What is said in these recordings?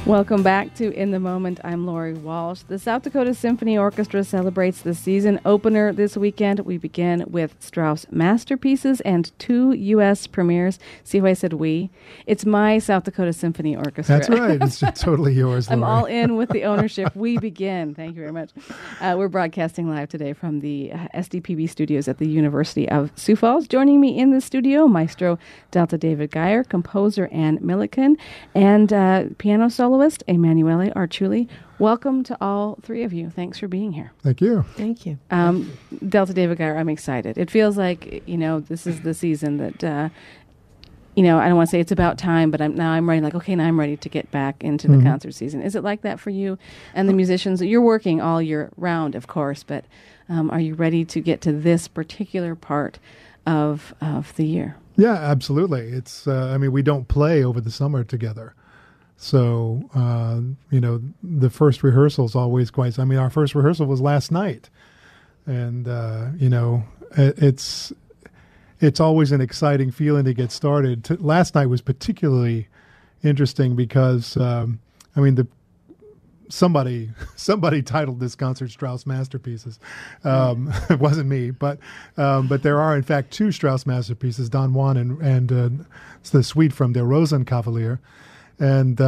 Welcome back to In the Moment. I'm Lori Walsh. The South Dakota Symphony Orchestra celebrates the season opener this weekend. We begin with Strauss masterpieces and 2 U.S. premieres. See how I said we? It's my South Dakota Symphony Orchestra. That's right. It's totally yours, Lori. I'm all in with the ownership. We begin. Thank you very much. We're broadcasting live today from the SDPB studios at the University of Sioux Falls. Joining me in the studio, Maestro Delta David Geyer, composer Ann Milliken, and piano soloist Emanuele Arciuli. Welcome to all 3 of you. Thanks for being here. Thank you. Thank you. Delta David Geyer, I'm excited. It feels like, this is the season that, I don't want to say it's about time, but I'm ready. Now I'm ready to get back into the concert season. Is it like that for you and the musicians? You're working all year round, of course, but are you ready to get to this particular part of the year? Yeah, absolutely. It's, we don't play over the summer together. So, the first rehearsal is always our first rehearsal was last night. And, it's always an exciting feeling to get started. Last night was particularly interesting because, somebody titled this concert Strauss Masterpieces. It wasn't me, but there are, in fact, 2 Strauss masterpieces, Don Juan and it's the suite from Der Rosenkavalier. And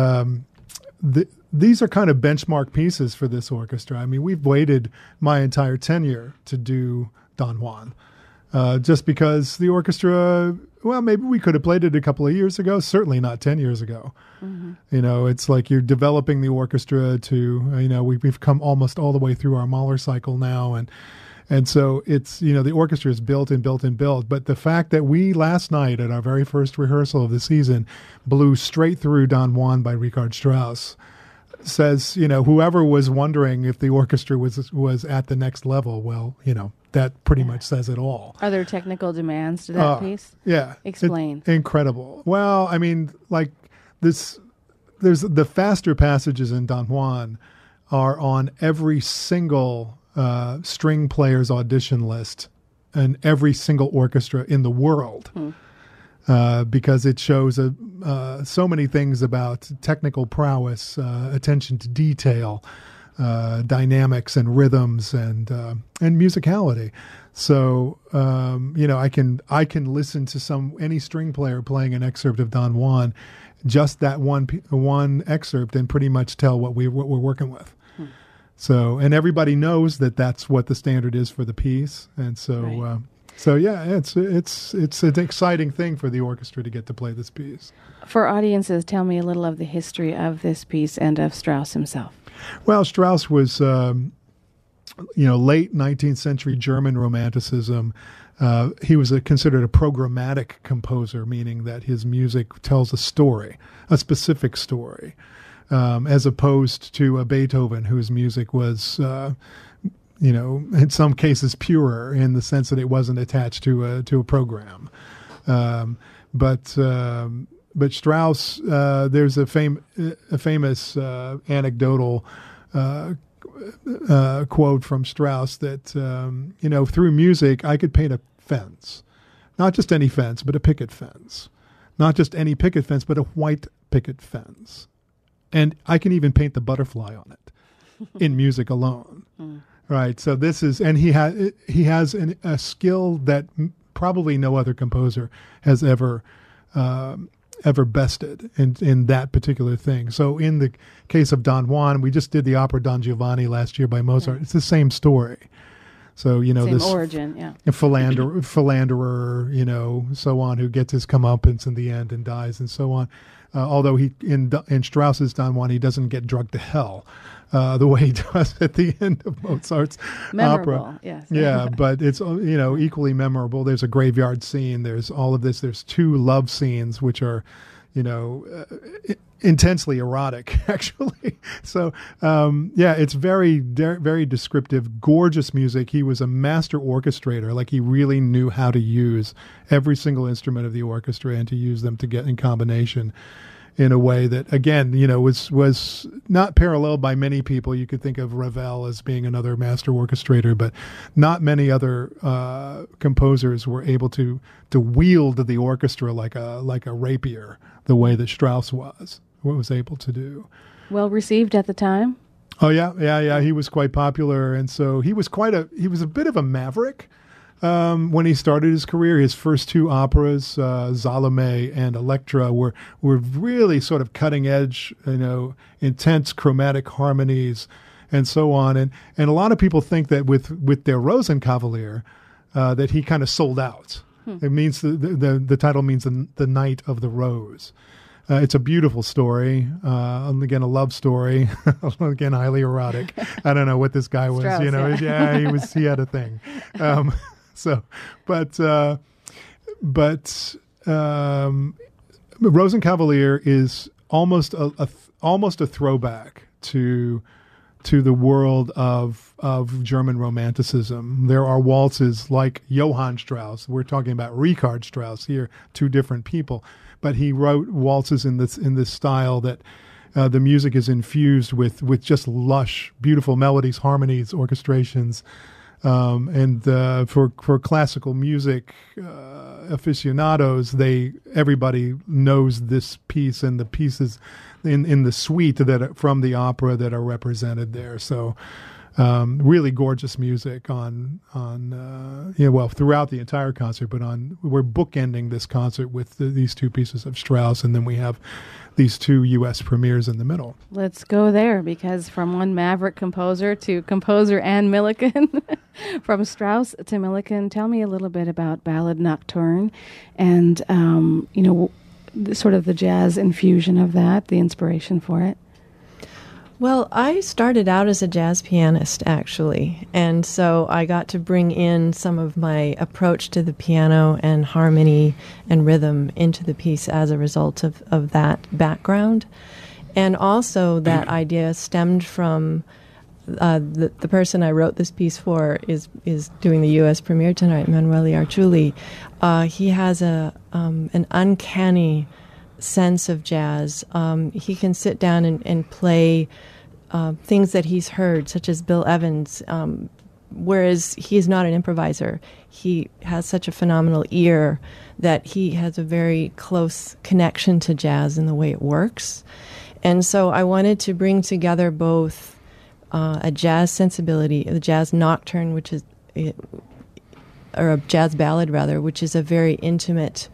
these are kind of benchmark pieces for this orchestra. We've waited my entire tenure to do Don Juan, just because the orchestra, maybe we could have played it a couple of years ago, certainly not 10 years ago. Mm-hmm. It's like you're developing the orchestra to, we've come almost all the way through our Mahler cycle now, and so it's, the orchestra is built and built and built. But the fact that we last night at our very first rehearsal of the season blew straight through Don Juan by Richard Strauss says, whoever was wondering if the orchestra was at the next level, that pretty much says it all. Are there technical demands to that piece? Yeah. Explain. Incredible. Well, there's the faster passages in Don Juan are on every single string player's audition list and every single orchestra in the world, because it shows so many things about technical prowess, attention to detail, dynamics and rhythms and musicality. So I can listen to any string player playing an excerpt of Don Juan, just that one excerpt, and pretty much tell what we're working with. So, and everybody knows that that's what the standard is for the piece, and so, right. It's an exciting thing for the orchestra to get to play this piece. For audiences, tell me a little of the history of this piece and of Strauss himself. Well, Strauss was, late 19th century German Romanticism. He was considered a programmatic composer, meaning that his music tells a story, a specific story. As opposed to a Beethoven, whose music was, in some cases purer in the sense that it wasn't attached to a program. But Strauss, there's a famous anecdotal quote from Strauss that through music I could paint a fence, not just any fence, but a picket fence, not just any picket fence, but a white picket fence. And I can even paint the butterfly on it in music alone. Right. So this is, and he has a skill that probably no other composer has ever bested in that particular thing. So in the case of Don Juan, we just did the opera Don Giovanni last year by Mozart. Right. It's the same story. So, same this origin, yeah. Philanderer, so on, who gets his comeuppance in the end and dies and so on. Although in Strauss's Don Juan, he doesn't get drugged to hell the way he does at the end of Mozart's opera. Yes. Yeah, but it's equally memorable. There's a graveyard scene. There's all of this. There's 2 love scenes which are, intensely erotic, actually. So, it's very, very descriptive, gorgeous music. He was a master orchestrator. Like, he really knew how to use every single instrument of the orchestra and to use them to get in combination in a way that, again, was not paralleled by many people. You could think of Ravel as being another master orchestrator, but not many other composers were able to wield the orchestra like a rapier the way that Strauss was. was able to do. Well received at the time. Oh yeah. He was quite popular, and so he was a bit of a maverick when he started his career. His first two operas, Salome and Elektra, were really sort of cutting edge, intense chromatic harmonies, and so on. And a lot of people think that with Der Rosenkavalier, that he kind of sold out. It means the title means the Night of the Rose. It's a beautiful story. Again, a love story. Again, highly erotic. I don't know what this guy was. Strauss, He had a thing. Rosenkavalier is almost a throwback to the world of German Romanticism. There are waltzes like Johann Strauss. We're talking about Richard Strauss here, two different people. But he wrote waltzes in this style that the music is infused with just lush, beautiful melodies, harmonies, orchestrations. And for classical music aficionados, everybody knows this piece and the pieces in the suite from the opera that are represented there. So really gorgeous music throughout the entire concert. But we're bookending this concert with these two pieces of Strauss, and then we have these two U.S. premieres in the middle. Let's go there, because from one maverick composer to composer Anne Millican, from Strauss to Millican, tell me a little bit about Ballade Nocturne and, sort of the jazz infusion of that, the inspiration for it. Well, I started out as a jazz pianist, actually, and so I got to bring in some of my approach to the piano and harmony and rhythm into the piece as a result of that background. And also that idea stemmed from the person I wrote this piece for is doing the U.S. premiere tonight, Emanuele Arciuli. He has an uncanny sense of jazz. He can sit down and play things that he's heard, such as Bill Evans, whereas he's not an improviser. He has such a phenomenal ear that he has a very close connection to jazz and the way it works. And so I wanted to bring together both a jazz sensibility, the jazz nocturne, or a jazz ballad rather, which is a very intimate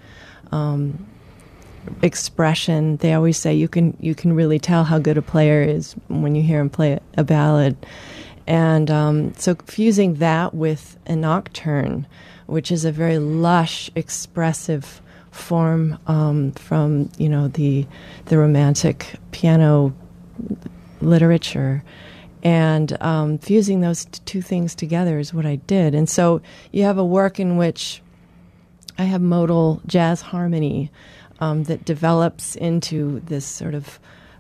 expression. They always say you can really tell how good a player is when you hear him play a ballad. And so fusing that with a nocturne, which is a very lush, expressive form from the romantic piano literature, and fusing those two things together is what I did. And so you have a work in which I have modal jazz harmony that develops into this sort of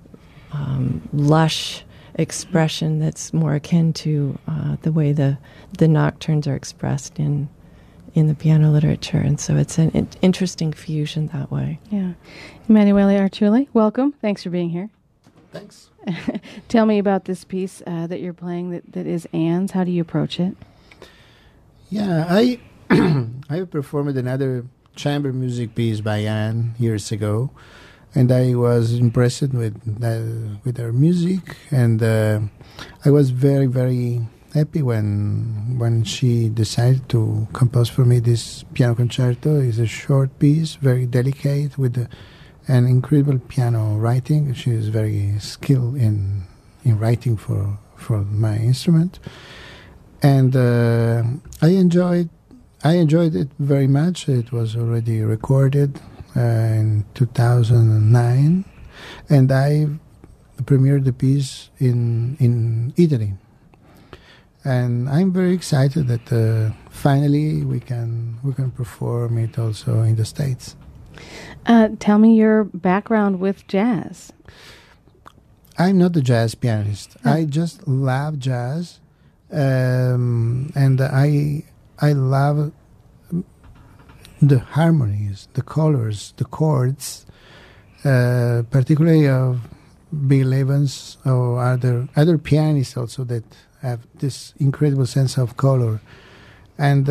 lush expression that's more akin to the way the nocturnes are expressed in the piano literature. And so it's an interesting fusion that way. Yeah. Emanuele Arciuli, welcome. Thanks for being here. Thanks. Tell me about this piece that you're playing that is Anne's. How do you approach it? Yeah, I performed another chamber music piece by Anne years ago, and I was impressed with her music, and I was very, very happy when she decided to compose for me this piano concerto. It's a short piece, very delicate, with an incredible piano writing. She is very skilled in writing for my instrument, and I enjoyed it very much. It was already recorded in 2009, and I premiered the piece in Italy. And I'm very excited that finally we can perform it also in the States. Tell me your background with jazz. I'm not a jazz pianist. I just love jazz, and I love the harmonies, the colors, the chords, particularly of Bill Evans or other pianists also that have this incredible sense of color. And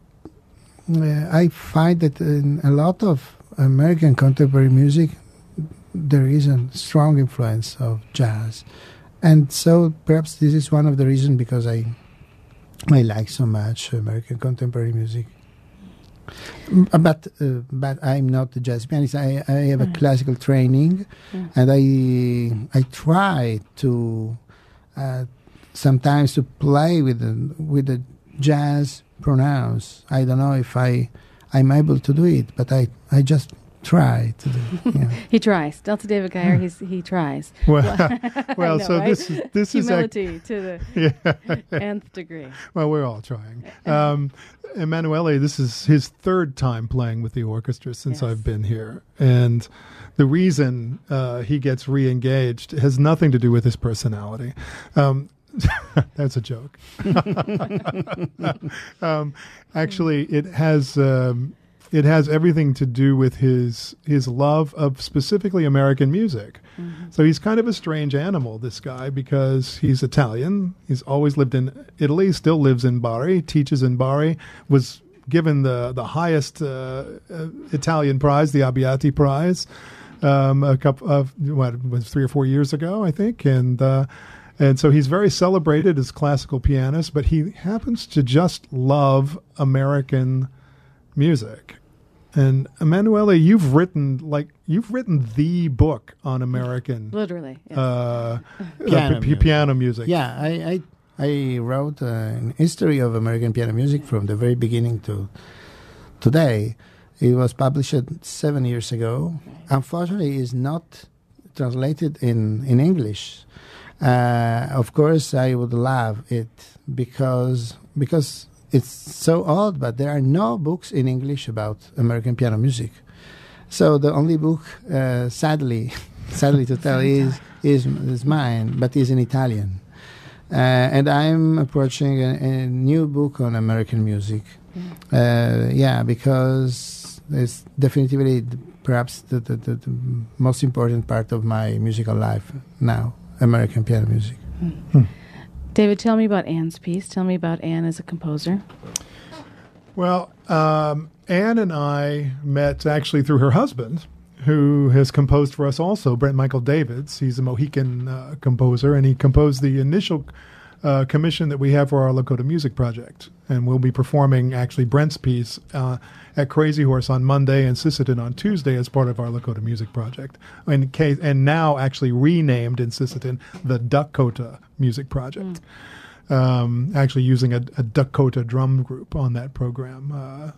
I find that in a lot of American contemporary music, there is a strong influence of jazz. And so perhaps this is one of the reasons because I like so much American contemporary music. But I'm not a jazz pianist. I have a classical training, and I try to sometimes to play with the jazz pronouns. I don't know if I'm able to do it, but I just try to do it. You know. He tries. Delta David Geyer, he tries. Well, know, so right? this humility is to the nth degree. Well, we're all trying. Emanuele, this is his third time playing with the orchestra since I've been here, and the reason he gets re-engaged has nothing to do with his personality. That's a joke. Actually, it has everything to do with his love of specifically American music. So he's kind of a strange animal, this guy, because he's Italian. He's always lived in Italy, still lives in Bari, teaches in Bari, was given the highest Italian prize, the Abbiati Prize, a couple of, it was 3 or 4 years ago, I think. And so he's very celebrated as classical pianist, but he happens to just love American music. And Emanuele, you've written the book on American literally yes. piano music. Yeah, I wrote an history of American piano music from the very beginning to today. It was published 7 years ago. Unfortunately, it's not translated in English. Of course, I would love it because it's so old, but there are no books in English about American piano music. So the only book, sadly to tell, is mine, but is in Italian. And I'm approaching a new book on American music. Because it's definitively perhaps the most important part of my musical life now, American piano music. David, tell me about Anne's piece. Tell me about Anne as a composer. Well, Anne and I met actually through her husband, who has composed for us also, Brent Michael Davids. He's a Mohican composer, and he composed the initial commission that we have for our Lakota Music Project. And we'll be performing actually Brent's piece at Crazy Horse on Monday and Sisseton on Tuesday as part of our Lakota Music Project. And now actually renamed in Sisseton the Dakota Music Project. Actually using a Dakota drum group on that program.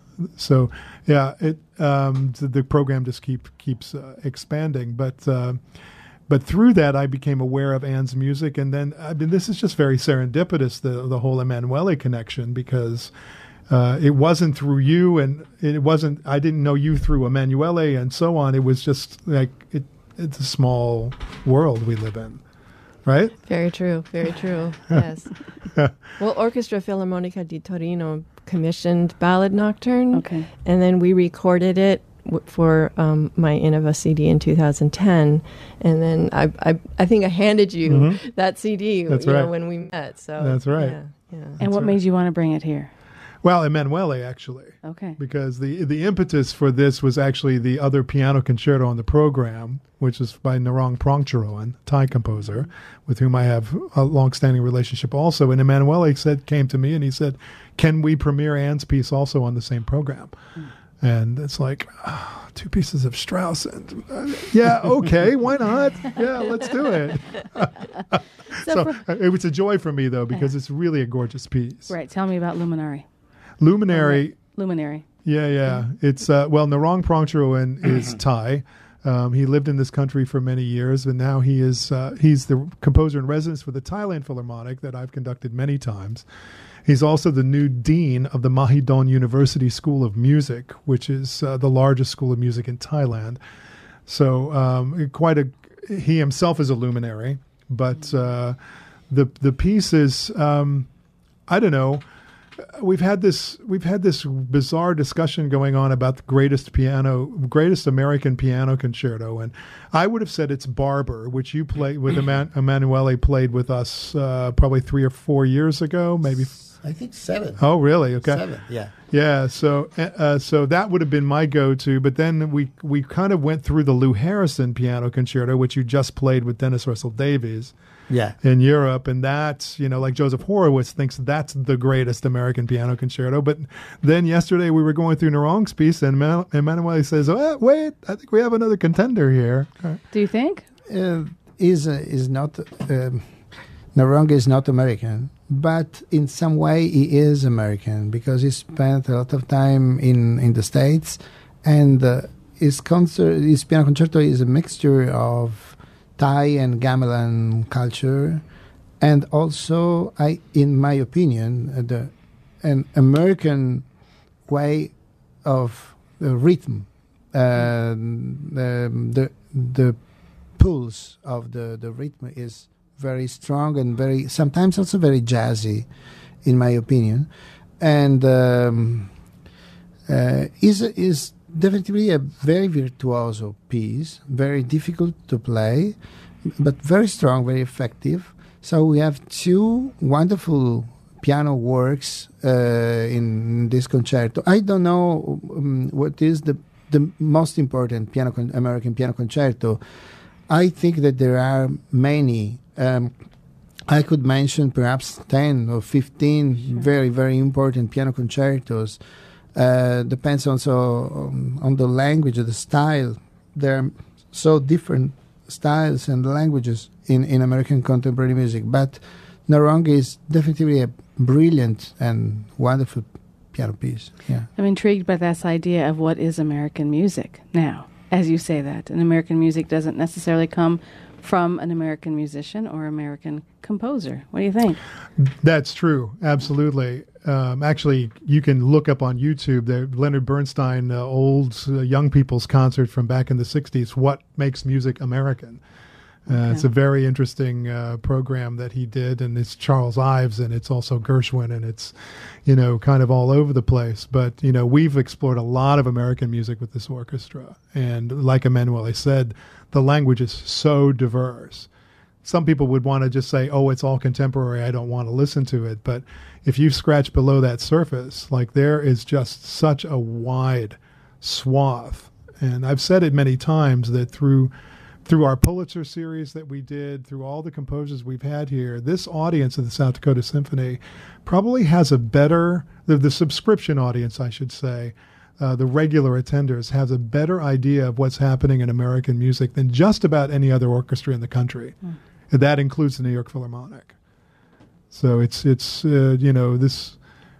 The program just keeps expanding. But through that, I became aware of Anne's music, and then this is just very serendipitous, the whole Emanuele connection, because it wasn't through you, and I didn't know you through Emanuele, and so on. It was just like it's a small world we live in, right? Very true. Very true. Yes. Well, Orchestra Filarmonica di Torino commissioned Ballad Nocturne, and then we recorded it for my Innova CD in 2010, and then I think I handed you that CD when we met. So that's right. Yeah. And what made you want to bring it here? Well, Emanuele, actually. Okay. Because the impetus for this was actually the other piano concerto on the program, which is by Narong Prongcharoen, Thai composer, with whom I have a long-standing relationship also. And Emanuele came to me and he said, "Can we premiere Anne's piece also on the same program?" And it's like, two pieces of Strauss. And, yeah, okay, why not? Yeah, let's do it. So it was a joy for me, though, because it's really a gorgeous piece. Right. Tell me about Luminary. Luminary. Yeah. It's, Narong Prongcharoen is Thai. He lived in this country for many years, and now he's the composer in residence for the Thailand Philharmonic that I've conducted many times. He's also the new dean of the Mahidol University School of Music, which is the largest school of music in Thailand. So he himself is a luminary, but the piece is, I don't know. We've had this bizarre discussion going on about the greatest American piano concerto, and I would have said it's Barber, which you played with Emanuele played with us probably 3 or 4 years ago, maybe I think 7. Oh, really? Okay. 7, yeah. Yeah, so that would have been my go-to, but then we kind of went through the Lou Harrison Piano Concerto, which you just played with Dennis Russell Davies Yeah. in Europe, and that's, like Joseph Horowitz thinks that's the greatest American piano concerto. But then yesterday we were going through Narong's piece, and Emanuele says, "Oh, wait, I think we have another contender here." Do you think? Is not Narong is not American, but in some way he is American because he spent a lot of time in the States, and his piano concerto is a mixture of Thai and gamelan culture, and also, in my opinion, an American way of the rhythm, the pulse of the rhythm is very strong and very sometimes also very jazzy, in my opinion, and is definitely a very virtuoso piece, very difficult to play, but very strong, very effective. So we have 2 wonderful piano works in this concerto. I don't know what is the most important American piano concerto. I think that there are many. I could mention perhaps 10 or 15 very, very important piano concertos. Depends also on the language, the style. There are so different styles and languages in American contemporary music. But Narong is definitely a brilliant and wonderful piano piece. Yeah. I'm intrigued by this idea of what is American music now, as you say that. And American music doesn't necessarily come from an American musician or American composer. What do you think? That's true. Absolutely. Actually, you can look up on YouTube the Leonard Bernstein old young people's concert from back in the 60s, What Makes Music American. It's a very interesting program that he did, and it's Charles Ives, and it's also Gershwin, and it's, kind of all over the place. But, we've explored a lot of American music with this orchestra. And like Emanuele said, the language is so diverse. Some people would want to just say, oh, it's all contemporary, I don't want to listen to it. But if you scratch below that surface, like there is just such a wide swath. And I've said it many times that through our Pulitzer series that we did, through all the composers we've had here, this audience of the South Dakota Symphony probably has a better, the subscription audience, I should say, the regular attenders has a better idea of what's happening in American music than just about any other orchestra in the country. And that includes the New York Philharmonic. So it's this, the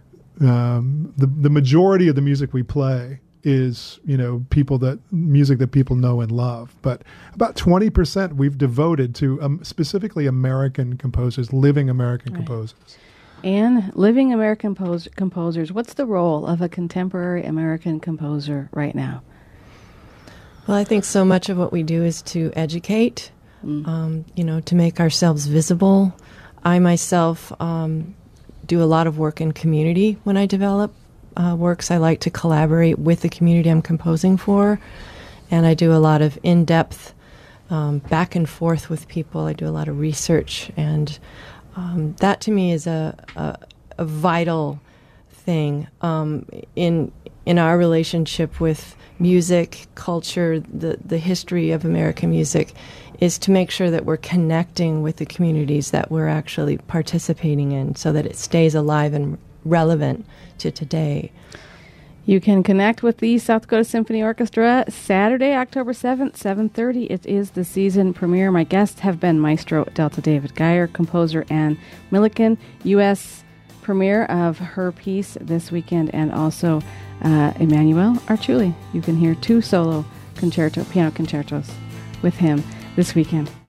majority of the music we play is, music that people know and love. But about 20% we've devoted to specifically American composers, living American composers. And living American composers, what's the role of a contemporary American composer right now? Well, I think so much of what we do is to educate, to make ourselves visible. I myself do a lot of work in community when I develop works. I like to collaborate with the community I'm composing for, and I do a lot of in-depth back and forth with people. I do a lot of research, and that to me is a vital thing in our relationship with music, culture, the history of American music, is to make sure that we're connecting with the communities that we're actually participating in so that it stays alive and relevant to today. You can connect with the South Dakota Symphony Orchestra Saturday, October 7th, 7:30. It is the season premiere. My guests have been Maestro Delta David Geyer, composer Ann Milliken, U.S. premiere of her piece this weekend, and also Emanuele Arciuli. You can hear 2 solo piano concertos with him this weekend.